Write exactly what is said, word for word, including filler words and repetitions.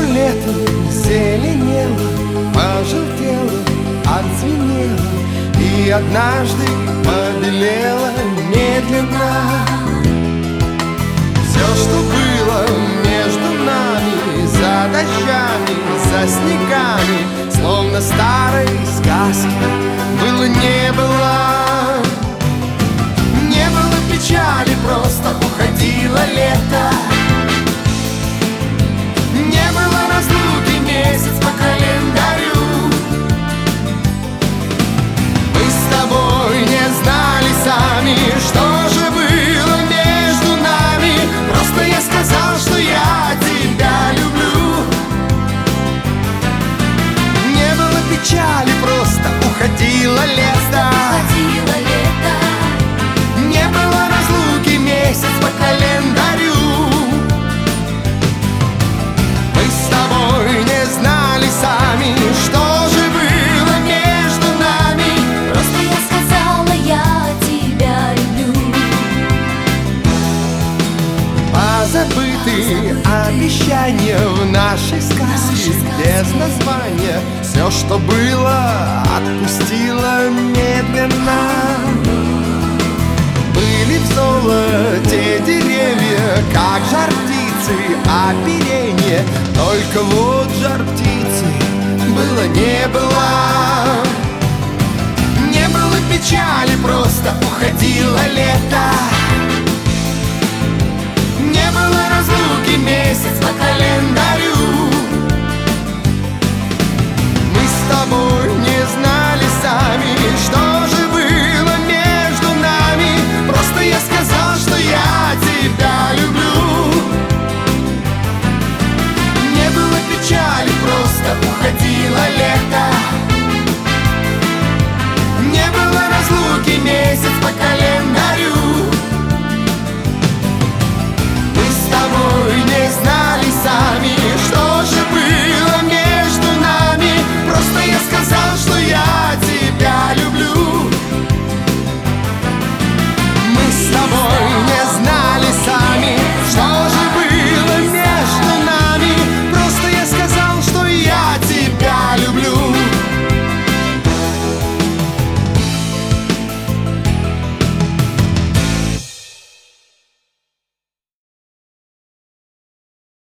летом зеленело, пожелтело, отзвенело и однажды побелело медленно. Все, что было между нами, за дождями, за снегами, словно старой сказки, было не было. Не было печали, просто уходило лето. Не было разлуки, месяц по календарю. Мы с тобой не знали сами, что же было между нами. Просто я сказал, что я тебя люблю. Не было печали, просто уходило лето. Уходило лето. Не было разлуки, месяц по календарю. Мы с тобой не знали сами, что же было между нами. Просто я сказала, я тебя люблю. Позабыты обещания в нашей сказке, без названия. Все, что было, отпустило медленно. Были в золоте деревья, как жар птицы, оперенье. Только вот жар птицы было не было. Не было печали, просто уходило лето. Не было разлуки, месяц по календарю.